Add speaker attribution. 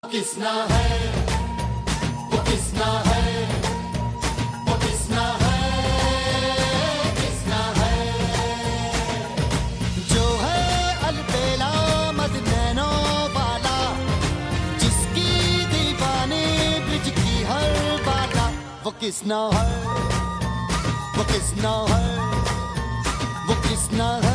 Speaker 1: किसना है वो, किसना है वो, किसना है, किसना है जो है अलबेला मद नैनो वाला, जिसकी दीवाने ब्रिज की हर बाला। वो किसना है वो, किसना है वो, किसना है।